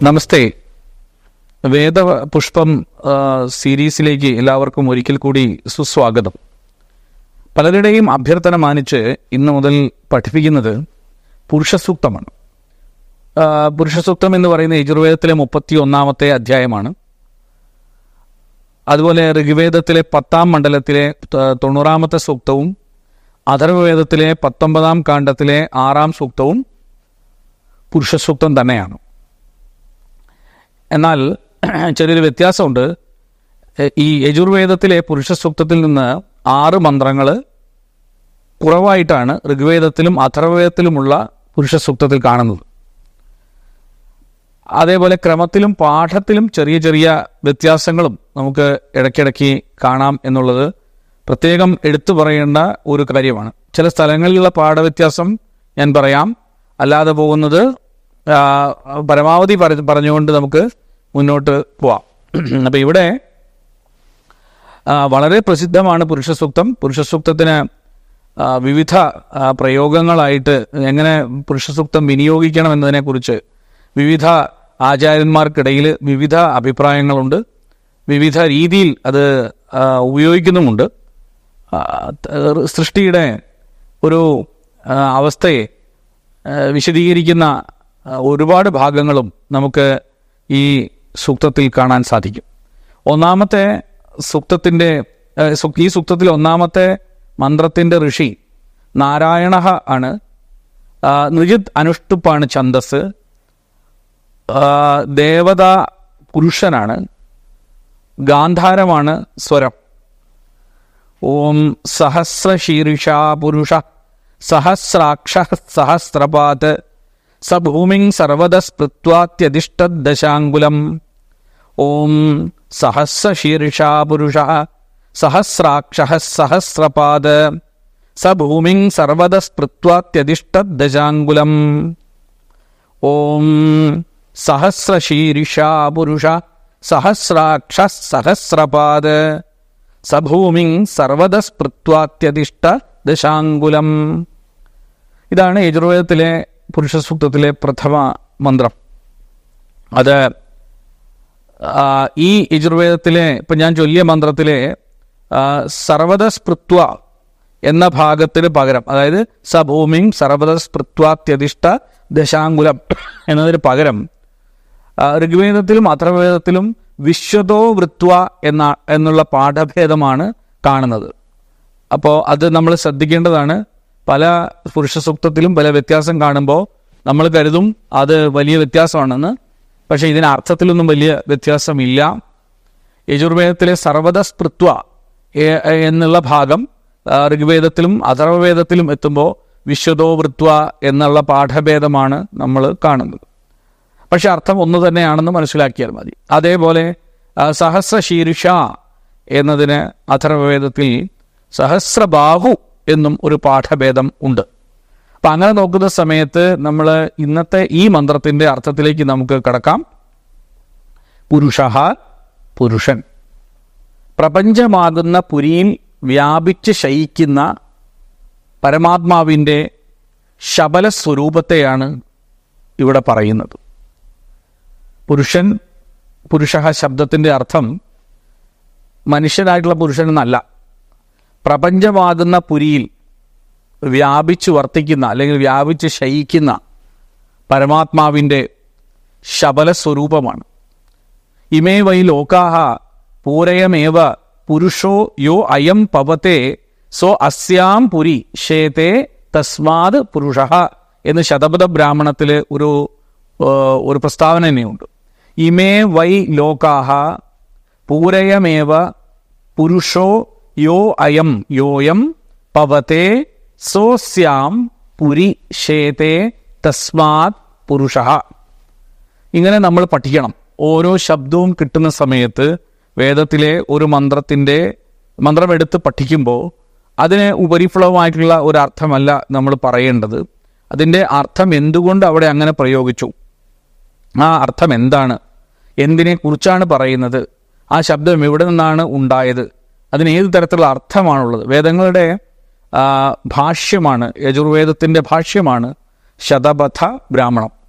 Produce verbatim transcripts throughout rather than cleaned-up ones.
നമസ്തേ. വേദപുഷ്പം സീരീസിലേക്ക് എല്ലാവർക്കും ഒരിക്കൽ കൂടി സുസ്വാഗതം. പലരുടെയും അഭ്യർത്ഥന മാനിച്ച് ഇന്നു മുതൽ പഠിപ്പിക്കുന്നത് പുരുഷസൂക്തമാണ്. പുരുഷസൂക്തം എന്ന് പറയുന്ന യജുർവേദത്തിലെ മുപ്പത്തി ഒന്നാമത്തെ അധ്യായമാണ്. അതുപോലെ ഋഗ്വേദത്തിലെ പത്താം മണ്ഡലത്തിലെ തൊണ്ണൂറാമത്തെ സൂക്തവും അഥർവവേദത്തിലെ പത്തൊമ്പതാം കാണ്ഡത്തിലെ ആറാം സൂക്തവും പുരുഷസൂക്തം തന്നെയാണ്. എന്നാൽ ചെറിയൊരു വ്യത്യാസമുണ്ട്. ഈ യജുർവേദത്തിലെ പുരുഷസൂക്തത്തിൽ നിന്ന് ആറ് മന്ത്രങ്ങൾ കുറവായിട്ടാണ് ഋഗ്വേദത്തിലും അഥർവവേദത്തിലുമുള്ള പുരുഷസൂക്തത്തിൽ കാണുന്നത്. അതേപോലെ ക്രമത്തിലും പാഠത്തിലും ചെറിയ ചെറിയ വ്യത്യാസങ്ങളും നമുക്ക് ഇടയ്ക്കിടയ്ക്ക് കാണാം എന്നുള്ളത് പ്രത്യേകം എടുത്തു പറയേണ്ട ഒരു കാര്യമാണ്. ചില സ്ഥലങ്ങളിലുള്ള പാഠവ്യത്യാസം ഞാൻ പറയാം, അല്ലാതെ പോകുന്നത് പരമാവധി പറഞ്ഞുകൊണ്ട് നമുക്ക് മുന്നോട്ട് പോവാം. അപ്പം ഇവിടെ വളരെ പ്രസിദ്ധമാണ് പുരുഷസൂക്തം. പുരുഷസൂക്തത്തിന് വിവിധ പ്രയോഗങ്ങളായിട്ട് എങ്ങനെ പുരുഷസൂക്തം വിനിയോഗിക്കണം എന്നതിനെക്കുറിച്ച് വിവിധ ആചാര്യന്മാർക്കിടയിൽ വിവിധ അഭിപ്രായങ്ങളുണ്ട്. വിവിധ രീതിയിൽ അത് ഉപയോഗിക്കുന്നുമുണ്ട്. സൃഷ്ടിയുടെ ഒരു അവസ്ഥയെ വിശദീകരിക്കുന്ന ഒരുപാട് ഭാഗങ്ങളും നമുക്ക് ഈ സൂക്തത്തിൽ കാണാൻ സാധിക്കും. ഒന്നാമത്തെ സൂക്തത്തിൻ്റെ ഈ സൂക്തത്തിൽ ഒന്നാമത്തെ മന്ത്രത്തിൻ്റെ ഋഷി നാരായണ ആണ്. നൃജിത് അനുഷ്ടുപ്പാണ് ഛന്ദസ്. ദേവത പുരുഷനാണ്. ഗാന്ധാരമാണ് സ്വരം. ഓം സഹസ്രശീർഷ പുരുഷ സഹസ്രാക്ഷ സഹസ്രപാത് സഭൂമിം സർവദസ്പൃത്വാത്യതിഷ്ഠദ്ദശാങ്കുലം. ഓം സഹസ്രശീർഷ പുരുഷ സഹസ്രാക്ഷ സഹസ്രപാത് സഭൂമിം സർവദസ്പൃത്വാത്യതിഷ്ഠദ്ദശാങ്കുലം. ഓം സഹസ്രശീർഷ പുരുഷ സഹസ്രാക്ഷ സഹസ്രപാത് സഭൂമിം സർവദസ്പൃത്വാത്യതിഷ്ഠദ്ദശാങ്കുലം. ഇതാണ് യജുർവേദത്തിലെ പുരുഷസൂക്തത്തിലെ പ്രഥമ മന്ത്രം. അത് ഈ യജുർവേദത്തിലെ ഇപ്പം ഞാൻ ചൊല്ലിയ മന്ത്രത്തിലെ സർവദസ്പൃത്വ എന്ന ഭാഗത്തിന് പകരം, അതായത് സഭൂമിം സർവദസ്പൃത്വാത്യതിഷ്ഠ ദശാങ്കുലം എന്നതിന് പകരം ഋഗ്വേദത്തിലും അഥർവവേദത്തിലും വിശ്വതോ വൃത്വ എന്ന എന്നുള്ള പാഠഭേദമാണ് കാണുന്നത്. അപ്പോൾ അത് നമ്മൾ ശ്രദ്ധിക്കേണ്ടതാണ്. പല പുരുഷസൂക്തത്തിലും പല വ്യത്യാസം കാണുമ്പോൾ നമ്മൾ കരുതും അത് വലിയ വ്യത്യാസമാണെന്ന്. പക്ഷേ ഇതിന് അർത്ഥത്തിലൊന്നും വലിയ വ്യത്യാസമില്ല. യജുർവേദത്തിലെ സർവദസ്പൃത്വ എന്നുള്ള ഭാഗം ഋഗ്വേദത്തിലും അഥർവവേദത്തിലും എത്തുമ്പോൾ വിശ്വതോ വൃത്വ എന്നുള്ള പാഠഭേദമാണ് നമ്മൾ കാണുന്നത്. പക്ഷെ അർത്ഥം ഒന്ന് തന്നെയാണെന്ന് മനസ്സിലാക്കിയാൽ മതി. അതേപോലെ സഹസ്രശീർഷ എന്നതിന് അഥർവവേദത്തിൽ സഹസ്രബാഹു എന്നും ഒരു പാഠഭേദം ഉണ്ട്. അപ്പം അങ്ങനെ നോക്കുന്ന സമയത്ത് നമ്മൾ ഇന്നത്തെ ഈ മന്ത്രത്തിൻ്റെ അർത്ഥത്തിലേക്ക് നമുക്ക് കടക്കാം. പുരുഷ പുരുഷൻ, പ്രപഞ്ചമാകുന്ന പുരിയിൽ വ്യാപിച്ച് ശയിക്കുന്ന പരമാത്മാവിൻ്റെ ശബല സ്വരൂപത്തെയാണ് ഇവിടെ പറയുന്നത്. പുരുഷൻ, പുരുഷ ശബ്ദത്തിൻ്റെ അർത്ഥം മനുഷ്യനായിട്ടുള്ള പുരുഷൻ എന്നല്ല. പ്രപഞ്ചമാകുന്ന പുരിയിൽ വ്യാപിച്ചു വർത്തിക്കുന്ന അല്ലെങ്കിൽ വ്യാപിച്ച് ശയിക്കുന്ന പരമാത്മാവിൻ്റെ ശബല സ്വരൂപമാണ്. ഇമേ വൈ ലോകാഹ പൂരയമേവ പുരുഷോ യോ അയം പവത്തെ സോ അസ്യാം പുരി ശേതേ തസ്മാത് പുരുഷ എന്ന് ശതപഥ ബ്രാഹ്മണത്തിൽ ഒരു ഒരു പ്രസ്താവന തന്നെയുണ്ട്. ഇമേ വൈ ലോകാഹ പൂരയമേവ പുരുഷോ യോ അയം യോയം പവത്തെ സോസ്യാം പുരി ശേതേ തസ്മാത് പുരുഷ. ഇങ്ങനെ നമ്മൾ പഠിക്കണം. ഓരോ ശബ്ദവും കിട്ടുന്ന സമയത്ത് വേദത്തിലെ ഒരു മന്ത്രത്തിൻ്റെ മന്ത്രമെടുത്ത് പഠിക്കുമ്പോൾ അതിന് ഉപരിഫലമായിട്ടുള്ള ഒരു അർത്ഥമല്ല നമ്മൾ പറയേണ്ടത്. അതിൻ്റെ അർത്ഥം എന്തുകൊണ്ട് അവിടെ അങ്ങനെ പ്രയോഗിച്ചു, ആ അർത്ഥം എന്താണ്, എന്തിനെക്കുറിച്ചാണ് പറയുന്നത്, ആ ശബ്ദം എവിടെ നിന്നാണ് ഉണ്ടായത്, അതിന് ഏത് തരത്തിലുള്ള അർത്ഥമാണുള്ളത്. വേദങ്ങളുടെ ഭാഷ്യമാണ്, യജുർവേദത്തിൻ്റെ ഭാഷ്യമാണ് ശതപഥ ബ്രാഹ്മണം.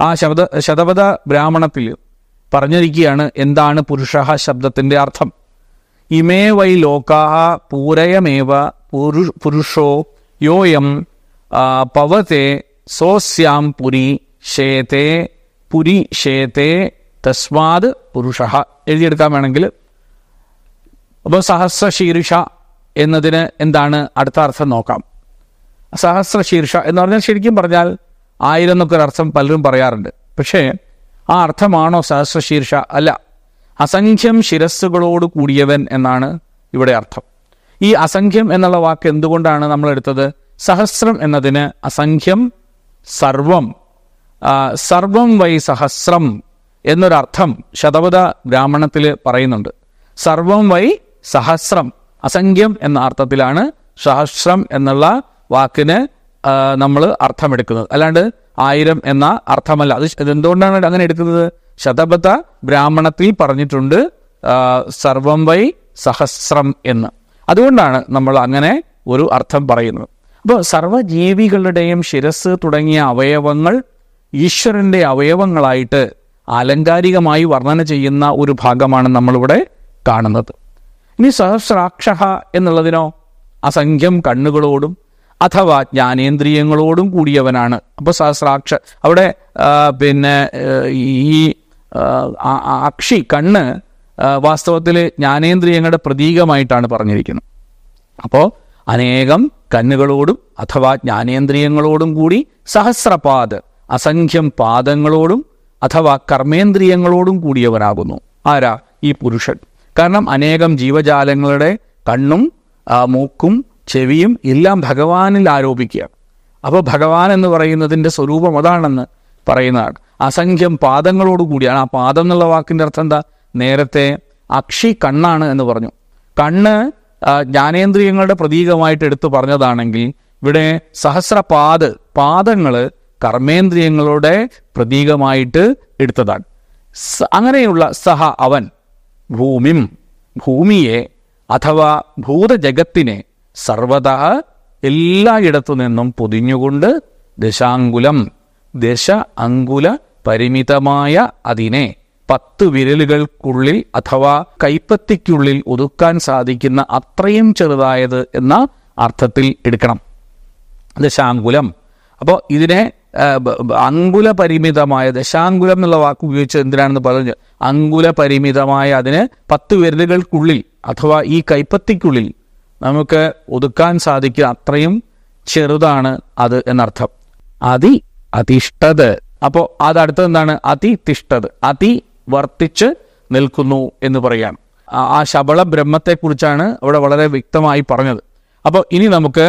ആ ശബ്ദ ശതപഥ ബ്രാഹ്മണത്തിൽ പറഞ്ഞിരിക്കുകയാണ് എന്താണ് പുരുഷ ശബ്ദത്തിന്റെ അർത്ഥം. ഇമേ വൈ ലോകാഹ പൂരയമേവ പുരു പുരുഷോ യോയം പവത്തെ സോസ്യാം പുരി ശേതേ പുരി ശേതേ തസ്മാത് പുരുഷ. എഴുതിയെടുക്കാൻ വേണമെങ്കിൽ അപ്പോൾ സഹസ്രശീർഷ എന്നതിന് എന്താണ് അടുത്ത അർത്ഥം നോക്കാം. സഹസ്രശീർഷ എന്ന് പറഞ്ഞാൽ ശരിക്കും പറഞ്ഞാൽ ആയിരം എന്നൊക്കെ ഒരു അർത്ഥം പലരും പറയാറുണ്ട്. പക്ഷേ ആ അർത്ഥമാണോ സഹസ്രശീർഷ? അല്ല, അസംഖ്യം ശിരസ്സുകളോട് കൂടിയവൻ എന്നാണ് ഇവിടെ അർത്ഥം. ഈ അസംഖ്യം എന്നുള്ള വാക്ക് എന്തുകൊണ്ടാണ് നമ്മൾ എടുത്തത്? സഹസ്രം എന്നതിന് അസംഖ്യം, സർവം, സർവം വൈ സഹസ്രം എന്നൊരർത്ഥം ശതപഥ ബ്രാഹ്മണത്തിൽ പറയുന്നുണ്ട്. സർവം വൈ സഹസ്രം, അസംഖ്യം എന്ന അർത്ഥത്തിലാണ് സഹസ്രം എന്നുള്ള വാക്കിന് നമ്മൾ അർത്ഥമെടുക്കുന്നത്. അല്ലാണ്ട് ആയിരം എന്ന അർത്ഥമല്ല. അത് എന്തുകൊണ്ടാണ് അങ്ങനെ എടുക്കുന്നത്? ശതപഥ ബ്രാഹ്മണത്തിൽ പറഞ്ഞിട്ടുണ്ട് സർവം വൈ സഹസ്രം എന്ന്. അതുകൊണ്ടാണ് നമ്മൾ അങ്ങനെ ഒരു അർത്ഥം പറയുന്നത്. അപ്പോൾ സർവജീവികളുടെയും ശിരസ് തുടങ്ങിയ അവയവങ്ങൾ ഈശ്വരന്റെ അവയവങ്ങളായിട്ട് ആലങ്കാരികമായി വർണ്ണന ചെയ്യുന്ന ഒരു ഭാഗമാണ് നമ്മളിവിടെ കാണുന്നത്. ഇനി സഹസ്രാക്ഷ എന്നുള്ളതിനോ അസംഖ്യം കണ്ണുകളോടും അഥവാ ജ്ഞാനേന്ദ്രിയങ്ങളോടും കൂടിയവനാണ്. അപ്പോൾ സഹസ്രാക്ഷ അവിടെ പിന്നെ ഈ അക്ഷി കണ്ണ് വാസ്തവത്തിൽ ജ്ഞാനേന്ദ്രിയങ്ങളുടെ പ്രതീകമായിട്ടാണ് പറഞ്ഞിരിക്കുന്നത്. അപ്പോൾ അനേകം കണ്ണുകളോടും അഥവാ ജ്ഞാനേന്ദ്രിയങ്ങളോടും കൂടി സഹസ്രപാദ് അസംഖ്യം പാദങ്ങളോടും അഥവാ കർമ്മേന്ദ്രിയങ്ങളോടും കൂടിയവനാകുന്നു. ആരാ? ഈ പുരുഷൻ. കാരണം അനേകം ജീവജാലങ്ങളുടെ കണ്ണും മൂക്കും ചെവിയും എല്ലാം ഭഗവാനിൽ ആരോപിക്കുകയാണ്. അപ്പോൾ ഭഗവാൻ എന്ന് പറയുന്നതിൻ്റെ സ്വരൂപം അതാണെന്ന് പറയുന്നതാണ്. അസംഖ്യം പാദങ്ങളോട് കൂടിയാണ്. ആ പാദം എന്നുള്ള വാക്കിൻ്റെ അർത്ഥം എന്താ? നേരത്തെ അക്ഷി കണ്ണാണ് എന്ന് പറഞ്ഞു. കണ്ണ് ജ്ഞാനേന്ദ്രിയങ്ങളുടെ പ്രതീകമായിട്ട് എടുത്തു പറഞ്ഞതാണെങ്കിൽ ഇവിടെ സഹസ്രപാദ് പാദങ്ങൾ കർമ്മേന്ദ്രിയങ്ങളുടെ പ്രതീകമായിട്ട് എടുത്തതാണ്. അങ്ങനെയുള്ള സഹ അവൻ ഭൂമിം ഭൂമിയെ അഥവാ ഭൂതജഗത്തിനെ സർവത എല്ലായിടത്തു നിന്നും പൊതിഞ്ഞുകൊണ്ട് ദശാങ്കുലം ദശ അങ്കുല പരിമിതമായ അതിനെ പത്ത് വിരലുകൾക്കുള്ളിൽ അഥവാ കൈപ്പത്തിക്കുള്ളിൽ ഒതുക്കാൻ സാധിക്കുന്ന അത്രയും ചെറുതായത് എന്ന അർത്ഥത്തിൽ എടുക്കണം ദശാങ്കുലം. അപ്പോൾ ഇതിനെ അങ്കുല പരിമിതമായ ദശാങ്കുലം എന്നുള്ള വാക്ക് ഉപയോഗിച്ച് എന്തിനാണെന്ന് പറഞ്ഞു. അങ്കുല പരിമിതമായ അതിന് പത്ത് വിരലുകൾക്കുള്ളിൽ അഥവാ ഈ കൈപ്പത്തിക്കുള്ളിൽ നമുക്ക് ഒതുക്കാൻ സാധിക്കുക അത്രയും ചെറുതാണ് അത് എന്നർത്ഥം. അതി അതിഷ്ഠത്. അപ്പോൾ അതടുത്തത് എന്താണ്? അതിതിഷ്ഠത്, അതി വർത്തിച്ച് നിൽക്കുന്നു എന്ന് പറയാം. ആ ശബള ബ്രഹ്മത്തെക്കുറിച്ചാണ് അവിടെ വളരെ വ്യക്തമായി പറഞ്ഞത്. അപ്പോൾ ഇനി നമുക്ക്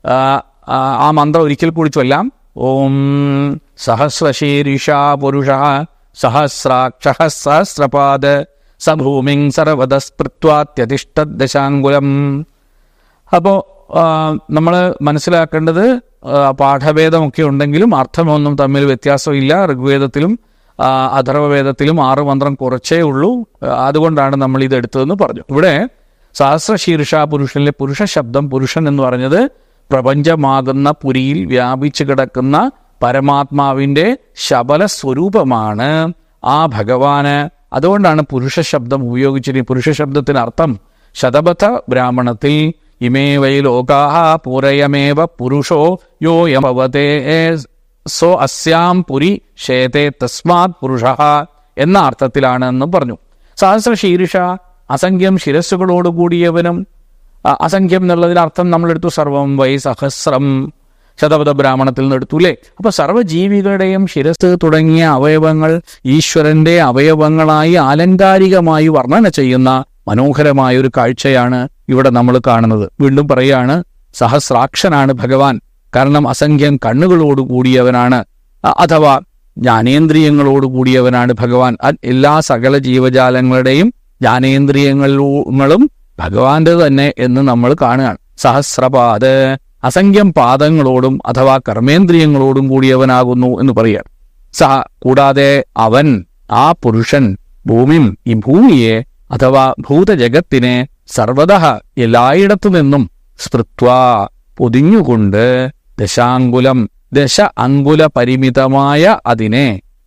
ആ മന്ത്രം ഒരിക്കൽ കൂടി ചൊല്ലാം. ഓം സഹസ്രശീർഷ പുരുഷ സഹസ്രാക്ഷ സഹസ്രപാദ സഭൂമിം സർവതസ്പൃത്വാത്യതിഷ്ഠത് ദശാങ്കുലം. അപ്പോൾ നമ്മൾ മനസ്സിലാക്കേണ്ടത് പാഠഭേദമൊക്കെ ഉണ്ടെങ്കിലും അർത്ഥമൊന്നും തമ്മിൽ വ്യത്യാസമില്ല. ഋഗ്വേദത്തിലും അഥർവവേദത്തിലും ആറ് മന്ത്രം കുറച്ചേ ഉള്ളൂ. അതുകൊണ്ടാണ് നമ്മൾ ഇത് എടുത്തതെന്ന് പറഞ്ഞു. ഇവിടെ സഹസ്രശീർഷ പുരുഷനിലെ പുരുഷ ശബ്ദം, പുരുഷൻ എന്ന് പറഞ്ഞത് പ്രപഞ്ചമാകുന്ന പുരിയിൽ വ്യാപിച്ചു കിടക്കുന്ന പരമാത്മാവിൻ്റെ ശബല സ്വരൂപമാണ് ആ ഭഗവാന്. അതുകൊണ്ടാണ് പുരുഷ ശബ്ദം ഉപയോഗിച്ചിരിക്കുന്നത്. പുരുഷ ശബ്ദത്തിന് അർത്ഥം ശതപഥ ബ്രാഹ്മണത്തിൽ ഇമേ വൈ ലോകാഹ പൂരയമേവ പുരുഷോ യോയം ഭവതേ സോ അസ്യാം പുരി ശേതേ തസ്മാത് പുരുഷ എന്ന അർത്ഥത്തിലാണ് എന്ന് പറഞ്ഞു. സഹസ്രശീർഷ അസംഖ്യം ശിരസ്സുകളോടുകൂടിയവനും. അസംഖ്യം എന്നുള്ളതിന് അർത്ഥം നമ്മളെടുത്തു സർവം വൈ സഹസ്രം, ശതപഥ ബ്രാഹ്മണത്തിൽ നിന്ന് എടുത്തു അല്ലേ. അപ്പൊ സർവ്വജീവികളുടെയും ശിരസ് തുടങ്ങിയ അവയവങ്ങൾ ഈശ്വരന്റെ അവയവങ്ങളായി ആലങ്കാരികമായി വർണ്ണന ചെയ്യുന്ന മനോഹരമായ ഒരു കാഴ്ചയാണ് ഇവിടെ നമ്മൾ കാണുന്നത്. വീണ്ടും പറയാണ്, സഹസ്രാക്ഷനാണ് ഭഗവാൻ. കാരണം അസംഖ്യം കണ്ണുകളോട് കൂടിയവനാണ്, അഥവാ ജ്ഞാനേന്ദ്രിയങ്ങളോട് കൂടിയവനാണ് ഭഗവാൻ. എല്ലാ സകല ജീവജാലങ്ങളുടെയും ജ്ഞാനേന്ദ്രിയങ്ങളും ഭഗവാന്റെ തന്നെ എന്ന് നമ്മൾ കാണുകയാണ്. സഹസ്രപാദ് അസംഖ്യം പാദങ്ങളോടും അഥവാ കർമ്മേന്ദ്രിയങ്ങളോടും കൂടിയവനാകുന്നു എന്ന് പറയുകയാണ്. സഹ കൂടാതെ അവൻ, ആ പുരുഷൻ, ഭൂമിം ഈ ഭൂമിയെ അഥവാ ഭൂതജഗത്തിനെ സർവത എല്ലായിടത്തു നിന്നും സ്പൃത്വാ പൊതിഞ്ഞുകൊണ്ട് ദശാങ്കുലം ദശ അങ്കുല പരിമിതമായ അതിനെ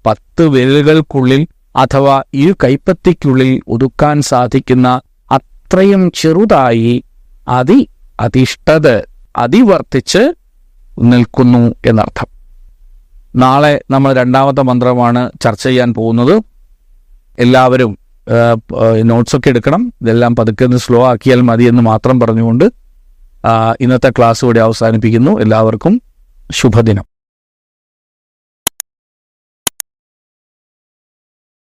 പത്ത് വിരലുകൾക്കുള്ളിൽ അഥവാ ഈ കൈപ്പത്തിക്കുള്ളിൽ ഒതുക്കാൻ സാധിക്കുന്ന അത്രയും ചെറുതായി അതി അതിഷ്ഠത് അതിവർത്തിച്ച് നിൽക്കുന്നു എന്നർത്ഥം. നാളെ നമ്മൾ രണ്ടാമത്തെ മന്ത്രമാണ് ചർച്ച ചെയ്യാൻ പോകുന്നത്. എല്ലാവരും നോട്ട്സൊക്കെ എടുക്കണം. ഇതെല്ലാം പതുക്കെ ഒന്ന് സ്ലോ ആക്കിയാൽ മതി എന്ന് മാത്രം പറഞ്ഞുകൊണ്ട് ഇന്നത്തെ ക്ലാസ് ഇവിടെ അവസാനിപ്പിക്കുന്നു. എല്ലാവർക്കും ശുഭദിനം.